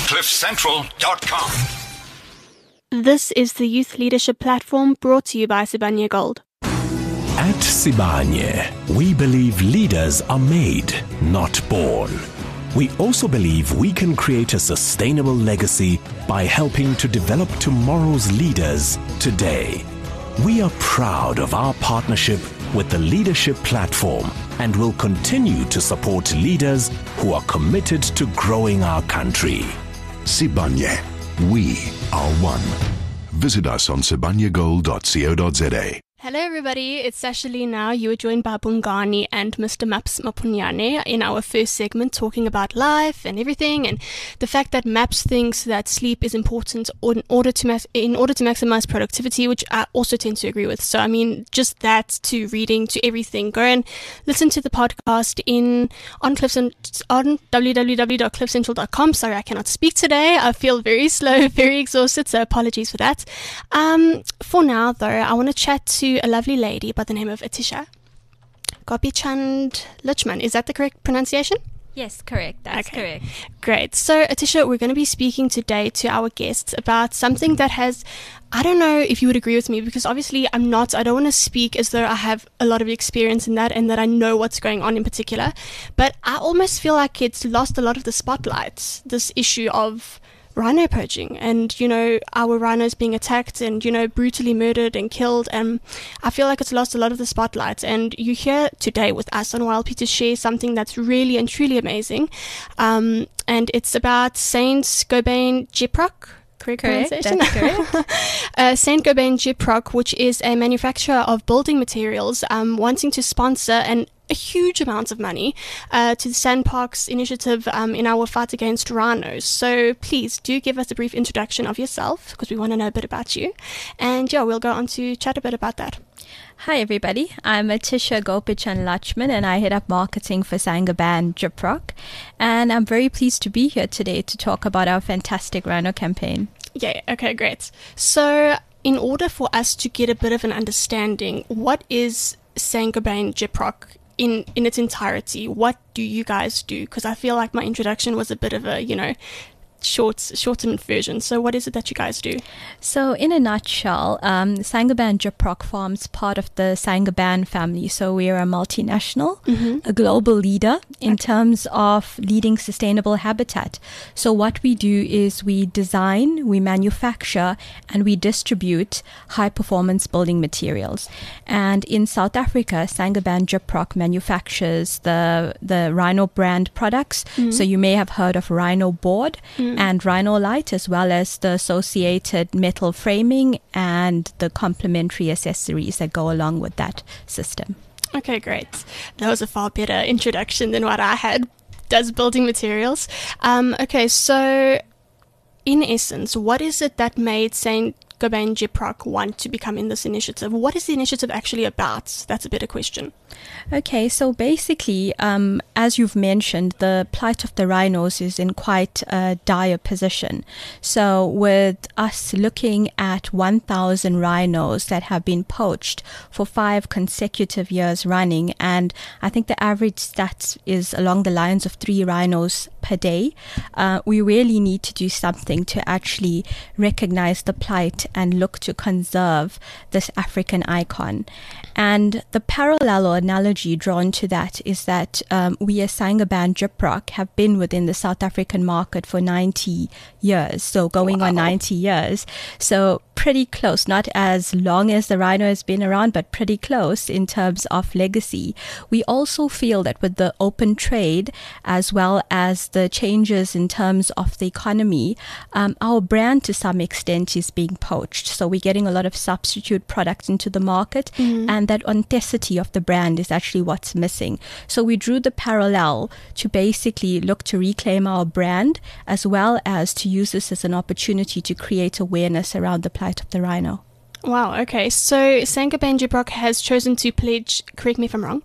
CliffCentral.com. This is the Youth Leadership Platform brought to you by Sibanye Gold. At Sibanye, we believe leaders are made, not born. We also believe we can create a sustainable legacy by helping to develop tomorrow's leaders today. We are proud of our partnership with the Leadership Platform and will continue to support leaders who are committed to growing our country. Sibanye, we are one. Visit us on sibanyegold.co.za. Hello everybody, it's Sasha Lee now. You were joined by Bongani and Mr. Maps Mapunyane in our first segment talking about life and everything, and the fact that Maps thinks that sleep is important in order to maximize productivity, which I also tend to agree with. So I mean, just that to reading to everything. Go and listen to the podcast on www.cliffcentral.com. Sorry, I cannot speak today. I feel very slow, very exhausted, so apologies for that. For now though, I want to chat to a lovely lady by the name of Atisha Gopichand Lichman. Is that the correct pronunciation? Yes, correct. That's correct. Great. So, Atisha, we're going to be speaking today to our guests about something that has, I don't know if you would agree with me, because obviously I don't want to speak as though I have a lot of experience in that and that I know what's going on in particular, but I almost feel like it's lost a lot of the spotlight, this issue of rhino poaching and, our rhinos being attacked and, brutally murdered and killed. And I feel like it's lost a lot of the spotlight. And you're here today with us on YLP to share something that's really and truly amazing. And it's about Saint Gobain Gyprock. Correct pronunciation? That's correct. Saint Gobain Gyprock, which is a manufacturer of building materials, wanting to sponsor a huge amount of money to the SANParks initiative in our fight against rhinos. So please do give us a brief introduction of yourself, because we want to know a bit about you. And we'll go on to chat a bit about that. Hi everybody, I'm Atisha Gopichand Lichman and I head up marketing for Saint Gobain Gyprock, and I'm very pleased to be here today to talk about our fantastic rhino campaign. Yeah, okay, great. So in order for us to get a bit of an understanding, what is Saint Gobain Gyprock in its entirety? What do you guys do? Because I feel like my introduction was a bit of a, shortened version. So what is it that you guys do? So in a nutshell, Saint Gobain Gyprock forms part of the Saint Gobain family. So we are a multinational, a global leader in terms of leading sustainable habitat. So what we do is we design, we manufacture, and we distribute high performance building materials. And in South Africa, Saint Gobain Gyprock manufactures the Rhino brand products. So you may have heard of Rhino board and Rhino light, as well as the associated metal framing and the complementary accessories that go along with that system. Okay, great. That was a far better introduction than what I had. Does building materials. Okay, so in essence, what is it that made Saint Gobain Gyprock want to become in this initiative? What is the initiative actually about? That's a better question. Okay, so basically, as you've mentioned, the plight of the rhinos is in quite a dire position. So with us looking at 1,000 rhinos that have been poached for 5 consecutive years running, and I think the average stats is along the lines of 3 rhinos per day, we really need to do something to actually recognize the plight and look to conserve this African icon. And the parallel or analogy drawn to that is that we as Saint Gobain Gyprock have been within the South African market for 90 years, so going on 90 years. So pretty close, not as long as the rhino has been around, but pretty close in terms of legacy. We also feel that with the open trade, as well as the changes in terms of the economy, our brand to some extent is being poached. So we're getting a lot of substitute products into the market, and that authenticity of the brand is actually what's missing. So we drew the parallel to basically look to reclaim our brand, as well as to use this as an opportunity to create awareness around the plight of the rhino. Wow, okay. So Saint Gobain Gyprock has chosen to pledge, correct me if I'm wrong,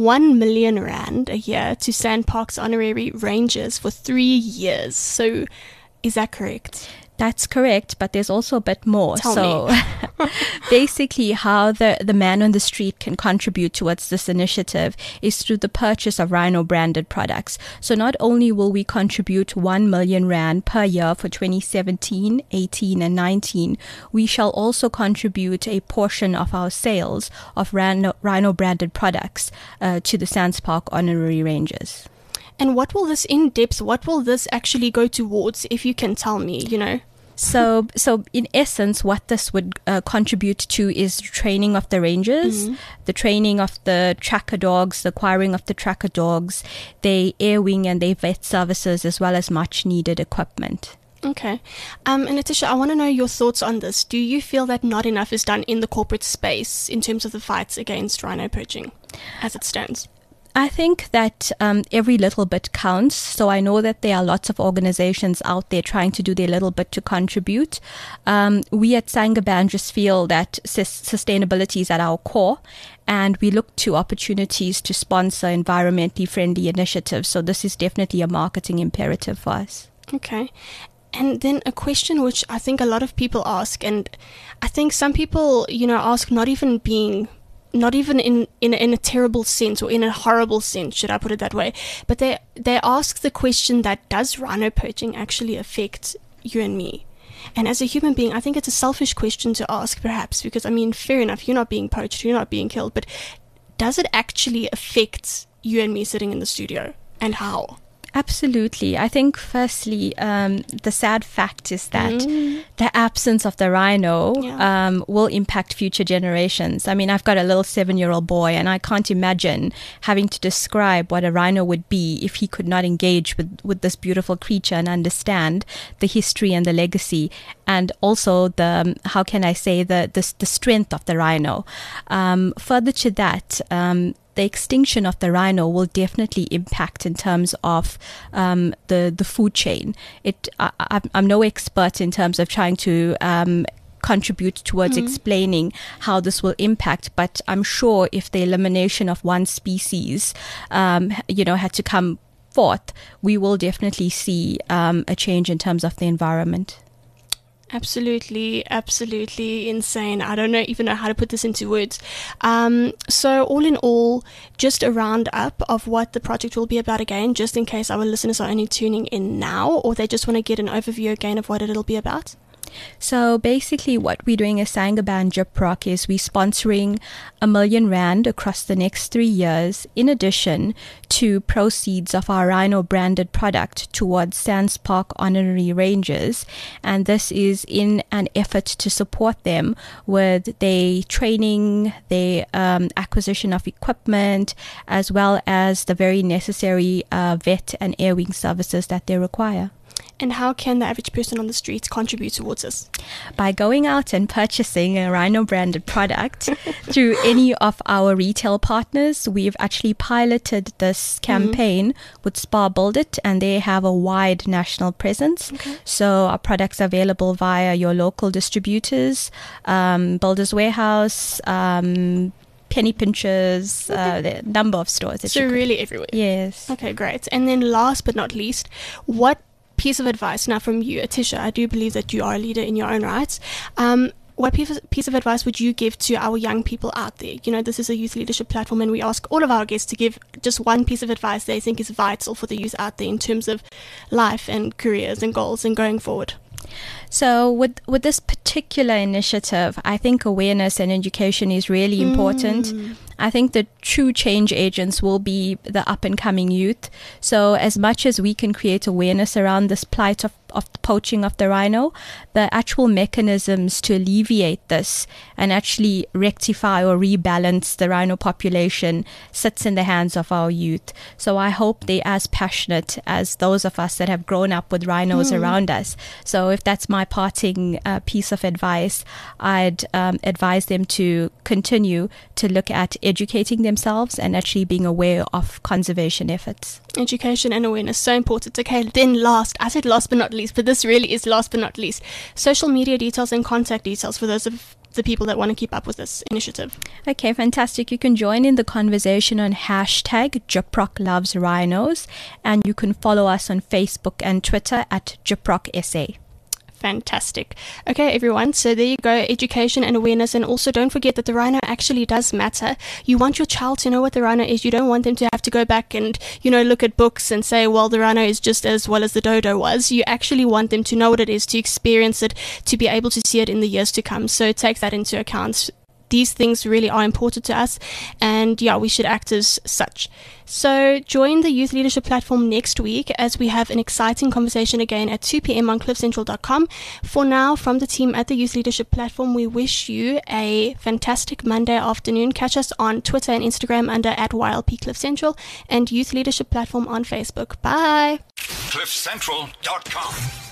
1 million rand a year to SANParks honorary rangers for 3 years. So is that correct? That's correct, but there's also a bit more. Tell me. Basically how the man on the street can contribute towards this initiative is through the purchase of Rhino branded products. So not only will we contribute 1 million rand per year for 2017, 18 and 19, we shall also contribute a portion of our sales of Rhino branded products to the Sands Park honorary ranges. And what will this actually go towards, if you can tell me, So in essence, what this would contribute to is training of the rangers, the training of the tracker dogs, the acquiring of the tracker dogs, their air wing and their vet services, as well as much needed equipment. Okay. And Natisha, I want to know your thoughts on this. Do you feel that not enough is done in the corporate space in terms of the fights against rhino poaching as it stands? I think that every little bit counts. So I know that there are lots of organizations out there trying to do their little bit to contribute. We at Saint-Gobain just feel that sustainability is at our core, and we look to opportunities to sponsor environmentally friendly initiatives. So this is definitely a marketing imperative for us. Okay. And then a question which I think a lot of people ask, and I think some people, ask not even in a terrible sense or in a horrible sense, should I put it that way, but they ask the question that, does rhino poaching actually affect you and me? And as a human being, I think it's a selfish question to ask, perhaps, because, fair enough, you're not being poached, you're not being killed, but does it actually affect you and me sitting in the studio, and how? Absolutely. I think firstly, the sad fact is that the absence of the rhino will impact future generations. I've got a little 7-year-old boy, and I can't imagine having to describe what a rhino would be if he could not engage with this beautiful creature and understand the history and the legacy, and also the strength of the rhino. Further to that, the extinction of the rhino will definitely impact in terms of the food chain. I'm no expert in terms of trying to contribute towards explaining how this will impact, but I'm sure if the elimination of one species, had to come forth, we will definitely see a change in terms of the environment. Absolutely insane. I don't even know how to put this into words. So all in all, just a roundup of what the project will be about again, just in case our listeners are only tuning in now, or they just want to get an overview again of what it'll be about. So basically what we're doing as Saint-Gobain Gyprock is we're sponsoring 1 million rand across the next 3 years, in addition to proceeds of our Rhino branded product towards Sands Park honorary ranges. And this is in an effort to support them with their training, their acquisition of equipment, as well as the very necessary vet and air wing services that they require. And how can the average person on the street contribute towards this? By going out and purchasing a Rhino branded product through any of our retail partners. We've actually piloted this campaign with Spar Build It, and they have a wide national presence. Okay. So our products are available via your local distributors, Builders Warehouse, penny pinchers, the number of stores. So really everywhere. Yes. Okay, great. And then last but not least, what piece of advice now from you, Atisha? I do believe that you are a leader in your own rights. What piece of advice would you give to our young people out there? This is a youth leadership platform, and we ask all of our guests to give just one piece of advice they think is vital for the youth out there in terms of life and careers and goals and going forward. So with this particular initiative, I think awareness and education is really important. I think the true change agents will be the up-and-coming youth. So as much as we can create awareness around this plight of the poaching of the rhino, the actual mechanisms to alleviate this and actually rectify or rebalance the rhino population sits in the hands of our youth. So I hope they're as passionate as those of us that have grown up with rhinos around us. So if that's my parting piece of advice, I'd advise them to continue to look at educating themselves and actually being aware of conservation efforts. Education and awareness, so important. Okay, then I said last but not least, but this really is last but not least, social media details and contact details for those of the people that want to keep up with this initiative. Okay, fantastic. You can join in the conversation on hashtag Gyprock Loves Rhinos, and you can follow us on Facebook and Twitter at Gyprock SA. Fantastic. Okay, everyone. So there you go. Education and awareness. And also don't forget that the rhino actually does matter. You want your child to know what the rhino is. You don't want them to have to go back and, look at books and say, well, the rhino is just as well as the dodo was. You actually want them to know what it is, to experience it, to be able to see it in the years to come. So take that into account. These things really are important to us, and we should act as such. So join the Youth Leadership Platform next week as we have an exciting conversation again at 2 p.m. on cliffcentral.com. For now, from the team at the Youth Leadership Platform, we wish you a fantastic Monday afternoon. Catch us on Twitter and Instagram under @YLPCliffCentral and Youth Leadership Platform on Facebook. Bye. cliffcentral.com